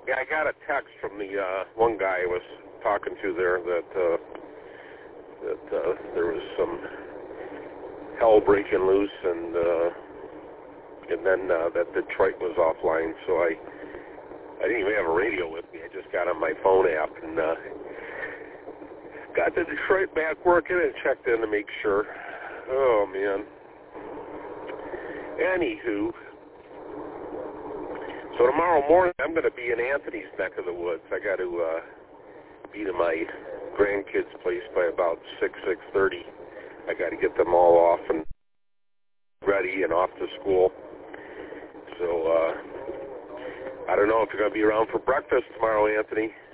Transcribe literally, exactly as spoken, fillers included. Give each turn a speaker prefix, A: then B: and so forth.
A: Yeah, I got a text from the uh, one guy I was talking to there that uh, that uh, there was some hell breaking loose, and uh, and then uh, that Detroit was offline. So I I didn't even have a radio with me. I just got on my phone app and uh, got the Detroit back working and checked in to make sure. Oh man. Anywho. So tomorrow morning, I'm going to be in Anthony's neck of the woods. I got to uh, be to my grandkids' place by about six, six thirty. I got to get them all off and ready and off to school. So uh, I don't know if you're going to be around for breakfast tomorrow, Anthony.